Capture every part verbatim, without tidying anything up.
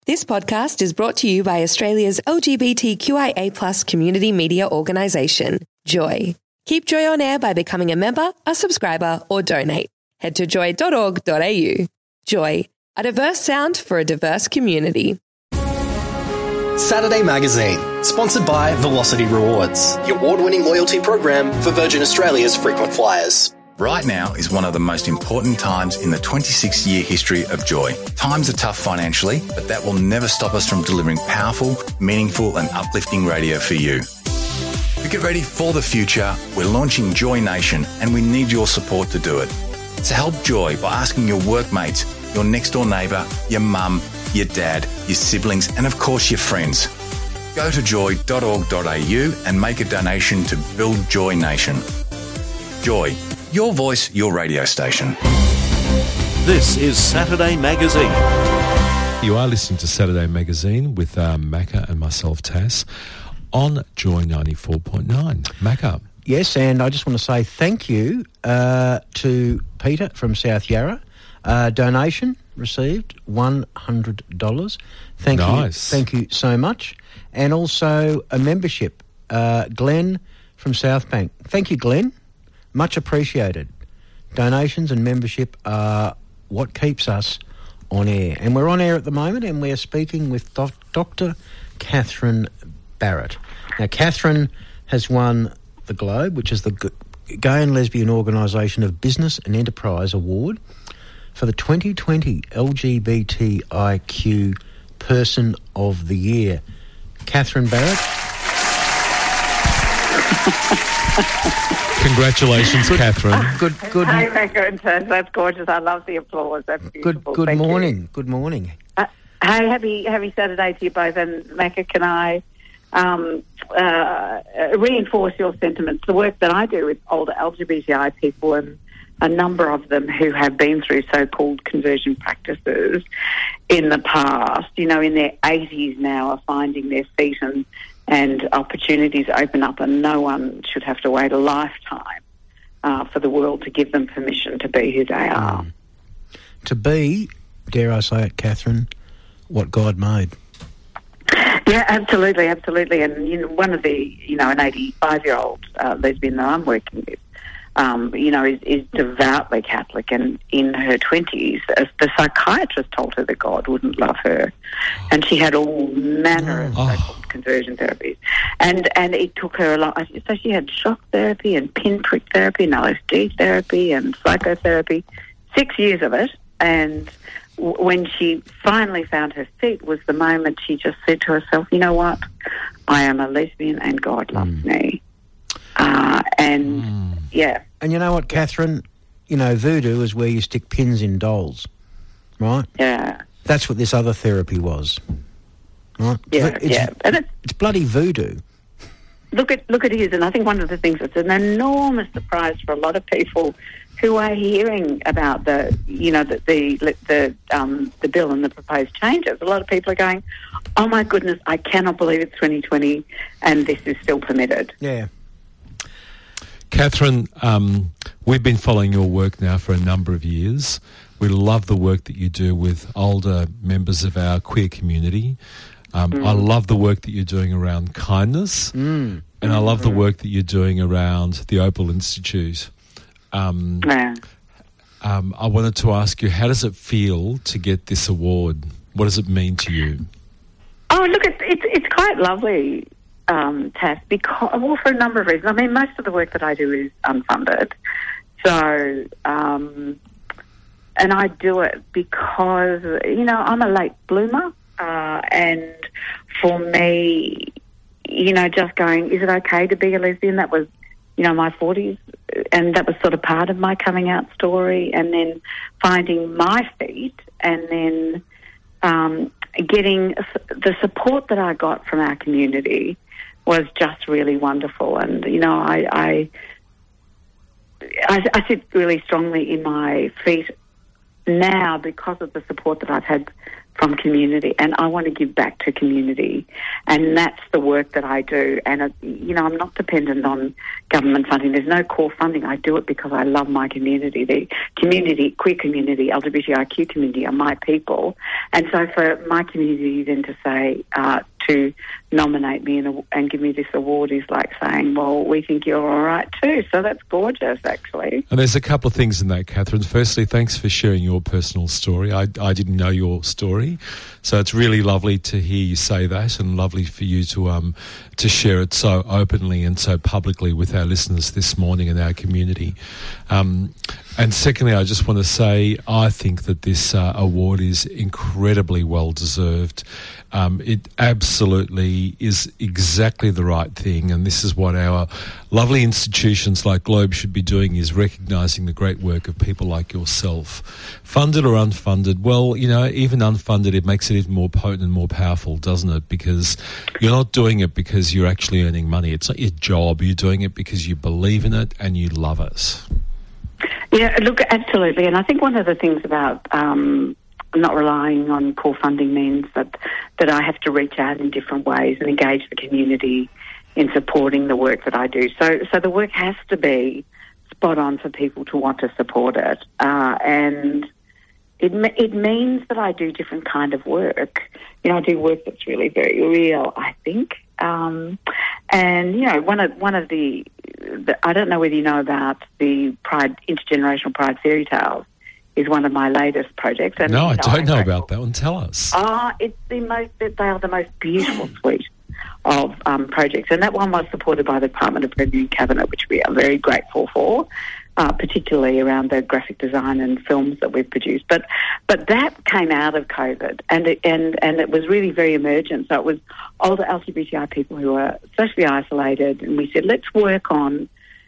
This podcast is brought to you by Australia's L G B T Q I A plus community media organisation, Joy. Keep Joy on air by becoming a member, a subscriber or donate. Head to joy dot org dot a u. Joy, a diverse sound for a diverse community. Saturday Magazine, sponsored by Velocity Rewards, the award-winning loyalty program for Virgin Australia's frequent flyers. Right now is one of the most important times in the twenty-six year history of Joy. Times are tough financially, but that will never stop us from delivering powerful, meaningful and uplifting radio for you. To get ready for the future, we're launching Joy Nation and we need your support to do it. So help Joy by asking your workmates, your next door neighbour, your mum, your dad, your siblings and of course your friends. Go to joy dot org dot a u and make a donation to build Joy Nation. Joy. Your voice, your radio station. This is Saturday Magazine. You are listening to Saturday Magazine with uh, Macca and myself, Tass, on Joy ninety-four point nine. Macca. Yes, and I just want to say thank you uh, to Peter from South Yarra. Uh, donation received one hundred dollars. Thank nice. you. Thank you so much. And also a membership, uh, Glenn from South Bank. Thank you, Glenn. Much appreciated. Donations and membership are what keeps us on air. And we're on air at the moment and we're speaking with doc- Doctor Catherine Barrett. Now, Catherine has won the Globe, which is the G- Gay and Lesbian Organisation of Business and Enterprise Award for the twenty twenty L G B T I Q Person of the Year. Catherine Barrett. Congratulations, good, Catherine. Good, good. Hi, Macca and Tess. That's gorgeous. I love the applause. That's beautiful. Good, good Thank morning. You. Good morning. Uh, hey, happy happy Saturday to you both. And Macca, can I um, uh, reinforce your sentiments? The work that I do with older L G B T I people and a number of them who have been through so-called conversion practices in the past, you know, in their eighties now, are finding their feet and and opportunities open up, and no one should have to wait a lifetime uh, for the world to give them permission to be who they are. Mm. To be, dare I say it, Catherine, what God made. Yeah, absolutely, absolutely. And you know, one of the, you know, an eighty-five-year-old uh, lesbian that I'm working with, Um, you know, is, is devoutly Catholic, and in her twenties, as the psychiatrist told her that God wouldn't love her, and she had all manner of oh. so-called conversion therapies, and and it took her a lot. So she had shock therapy and pinprick therapy and L S D therapy and psychotherapy, six years of it, and w- when she finally found her feet was the moment she just said to herself, you know what, I am a lesbian and God loves Mm. me. Uh, and, mm. yeah. And you know what, Catherine? You know, voodoo is where you stick pins in dolls, right? Yeah. That's what this other therapy was, right? Yeah, it's, yeah. And it's, it's bloody voodoo. Look at look at it is, and I think one of the things that's an enormous surprise for a lot of people who are hearing about the, you know, the the the, um, the bill and the proposed changes. A lot of people are going, "Oh my goodness, I cannot believe it's twenty twenty and this is still permitted." Yeah. Catherine, um, we've been following your work now for a number of years. We love the work that you do with older members of our queer community. Um, mm. I love the work that you're doing around kindness, mm. and I love the work that you're doing around the Opal Institute. Um, yeah. um, I wanted to ask you, how does it feel to get this award? What does it mean to you? Oh, look, it's it's, it's quite lovely. Um, Tass, because, well, for a number of reasons. I mean, most of the work that I do is unfunded. So, um, and I do it because, you know, I'm a late bloomer. Uh, and for me, you know, just going, is it okay to be a lesbian? That was, you know, my forties. And that was sort of part of my coming out story. And then finding my feet and then um, getting the support that I got from our community was just really wonderful. And, you know, I, I, I, I sit really strongly in my feet now because of the support that I've had from community, and I want to give back to community, and that's the work that I do. And, uh, you know, I'm not dependent on government funding. There's no core funding. I do it because I love my community. The community, queer community, L G B T I Q community are my people. And so for my community then to say, uh, to nominate me and, and give me this award is like saying, well, we think you're all right too. So that's gorgeous, actually. And there's a couple of things in that, Catherine. Firstly, thanks for sharing your personal story. I, I didn't know your story, so it's really lovely to hear you say that, and lovely for you to um to share it so openly and so publicly with our listeners this morning in our community. Um, and secondly, I just want to say I think that this uh, award is incredibly well deserved. Um, it absolutely is exactly the right thing, and this is what our lovely institutions like Globe should be doing, is recognising the great work of people like yourself. Funded or unfunded, well, you know, even unfunded, it makes it even more potent and more powerful, doesn't it? Because you're not doing it because you're actually earning money. It's not your job. You're doing it because you believe in it and you love it. Yeah, look, absolutely. And I think one of the things about um, not relying on core funding means that, that I have to reach out in different ways and engage the community in supporting the work that I do. So so the work has to be spot on for people to want to support it. Uh, and it it means that I do different kind of work. You know, I do work that's really very real, I think. Um, and, you know, one of one of the, the, I don't know whether you know about the Pride, Intergenerational Pride Fairy Tales, is one of my latest projects. And, no, I you know, don't know I, about that one. Tell us. Ah, uh, it's the most, they are the most beautiful suite of um, projects. And that one was supported by the Department of Revenue and Cabinet, which we are very grateful for, uh, particularly around the graphic design and films that we've produced. But but that came out of COVID, and it, and, and it was really very emergent. So it was older L G B T I people who were socially isolated, and we said, let's work on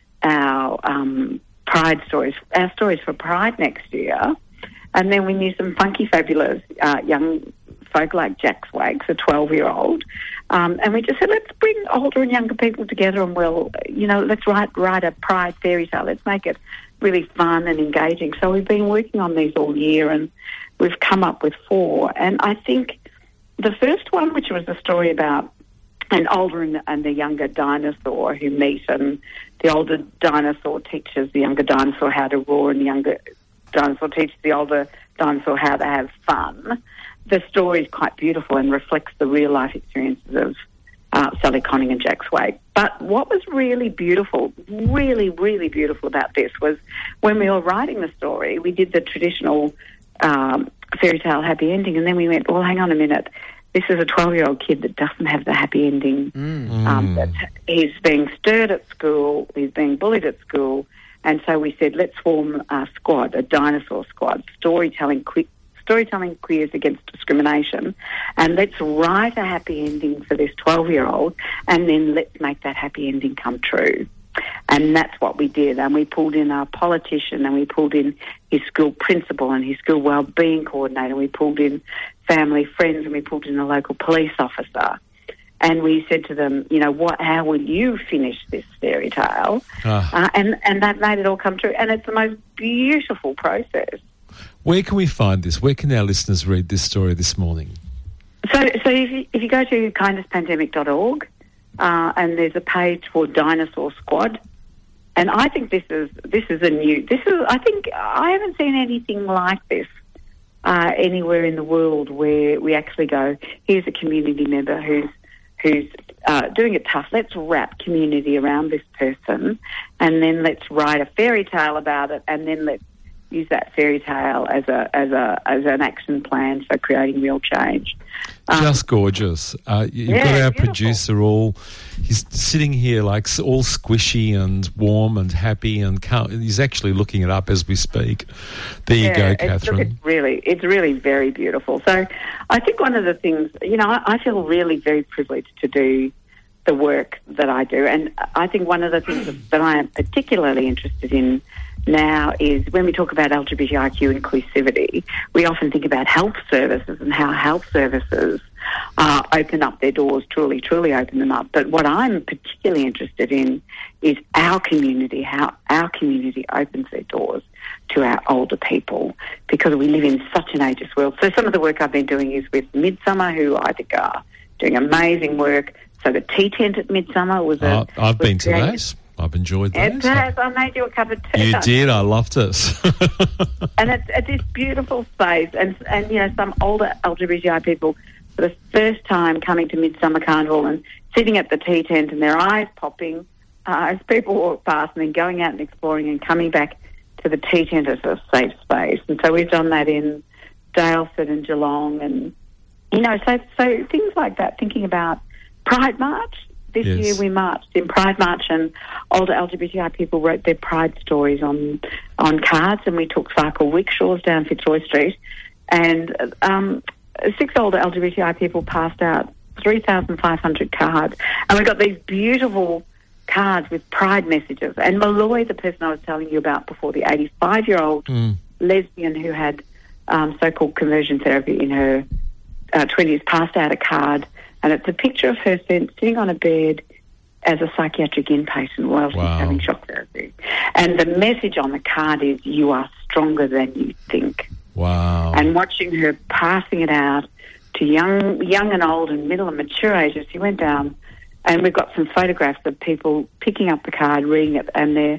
our um, Pride stories, our stories for Pride next year. And then we knew some funky, fabulous uh, young folk like Jack Swags, a twelve-year-old. Um, and we just said, let's bring older and younger people together and we'll, you know, let's write, write a Pride fairy tale. Let's make it really fun and engaging. So we've been working on these all year and we've come up with four. And I think the first one, which was a story about an older and, and a younger dinosaur who meet, and the older dinosaur teaches the younger dinosaur how to roar, and the younger dinosaur teaches the older dinosaur how to have fun. The story is quite beautiful and reflects the real-life experiences of uh, Sally Conning and Jack Swag. But what was really beautiful, really, really beautiful about this was when we were writing the story, we did the traditional um, fairy tale happy ending, and then we went, well, hang on a minute, this is a twelve-year-old kid that doesn't have the happy ending. Mm. Um, that's, he's being stirred at school, he's being bullied at school, and so we said, let's form a squad, a dinosaur squad, storytelling quick. Storytelling Queers Against Discrimination, and let's write a happy ending for this twelve-year-old, and then let's make that happy ending come true. And that's what we did, and we pulled in our politician, and we pulled in his school principal and his school wellbeing coordinator, and we pulled in family friends, and we pulled in a local police officer. And we said to them, you know, what? How will you finish this fairy tale? Uh. Uh, and, and that made it all come true, and it's the most beautiful process. Where can we find this? Where can our listeners read this story this morning? So, so if you, if you go to kindness pandemic dot org, uh, and there's a page for Dinosaur Squad, and I think this is this is a new. This is I think I haven't seen anything like this uh, anywhere in the world where we actually go, here's a community member who's who's uh, doing it tough. Let's wrap community around this person, and then let's write a fairy tale about it, and then let's use that fairy tale as a as a as an action plan for creating real change. Um, Just gorgeous. Uh, you've yeah, got our beautiful. producer all. He's sitting here like all squishy and warm and happy, and can't, he's actually looking it up as we speak. There you yeah, go, it's, Catherine. It's really it's really very beautiful. So I think one of the things, you know, I, I feel really very privileged to do the work that I do, and I think one of the things that I am particularly interested in now is when we talk about L G B T I Q inclusivity, we often think about health services and how health services uh, open up their doors, truly, truly open them up. But what I'm particularly interested in is our community, how our community opens their doors to our older people, because we live in such an ageist world. So some of the work I've been doing is with Midsummer, who I think are doing amazing work. So the tea tent at Midsummer was a... Uh, I've was been to created. those. I've enjoyed those. It has. I made you a cup of tea. You did. I loved it. And it's, it's this beautiful space. And, and, you know, some older L G B T I people, for the first time coming to Midsummer Carnival and sitting at the tea tent and their eyes popping uh, as people walk past, and then going out and exploring and coming back to the tea tent as a safe space. And so we've done that in Dalesford and Geelong. And, you know, so, so things like that, thinking about Pride March. This Yes. year we marched in Pride March, and older L G B T I people wrote their pride stories on on cards, and we took cycle rickshaws down Fitzroy Street, and um, six older L G B T I people passed out three thousand five hundred cards, and we got these beautiful cards with pride messages. And Malloy, the person I was telling you about before, the eighty-five-year-old Mm. lesbian who had um, so-called conversion therapy in her uh, twenties, passed out a card. And it's a picture of her sitting on a bed as a psychiatric inpatient while she's Wow. having shock therapy. And the message on the card is, you are stronger than you think. Wow. And watching her passing it out to young young and old and middle and mature ages, she went down, and we've got some photographs of people picking up the card, reading it, and their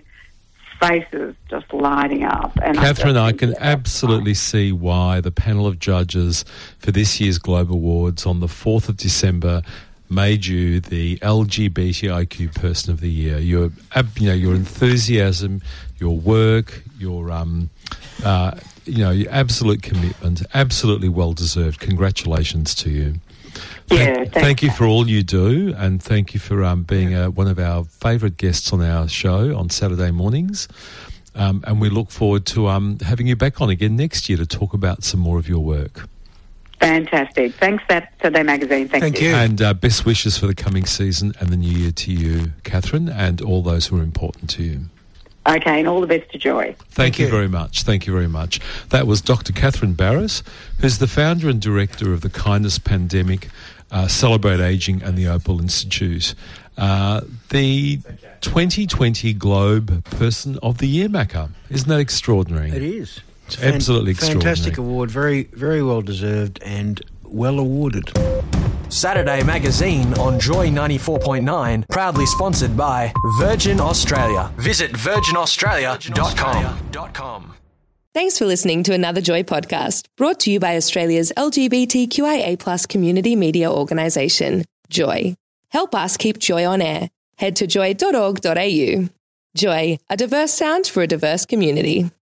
faces just lighting up. And Catherine, I, I just can think, absolutely see why the panel of judges for this year's Globe Awards on the fourth of December made you the L G B T I Q Person of the Year. Your, ab- you know, your enthusiasm, your work, your, um, uh, you know, your absolute commitment, absolutely well deserved. Congratulations to you. Yeah, Thank, thanks, thank you Kat. for all you do, and thank you for um, being uh, one of our favourite guests on our show on Saturday mornings. Um, and we look forward to um, having you back on again next year to talk about some more of your work. Fantastic. Thanks, Saturday Magazine. Thank, Thank you. you. And uh, best wishes for the coming season and the new year to you, Catherine, and all those who are important to you. Okay, and all the best to Joy. Thank, Thank you you. very much. Thank you very much. That was Doctor Catherine Barris, who's the founder and director of the Kindness Pandemic, uh, Celebrate Aging and the Opal Institute. Uh, the twenty twenty Globe Person of the Year, Macca. Isn't that extraordinary? It is. It's Absolutely extraordinary. Fantastic award. Very, very well deserved and well awarded. Saturday Magazine on Joy ninety-four point nine, proudly sponsored by Virgin Australia. Visit virgin australia dot com. Thanks for listening to another Joy podcast, brought to you by Australia's L G B T Q I A plus community media organisation, Joy. Help us keep Joy on air. Head to joy dot org dot a u. Joy, a diverse sound for a diverse community.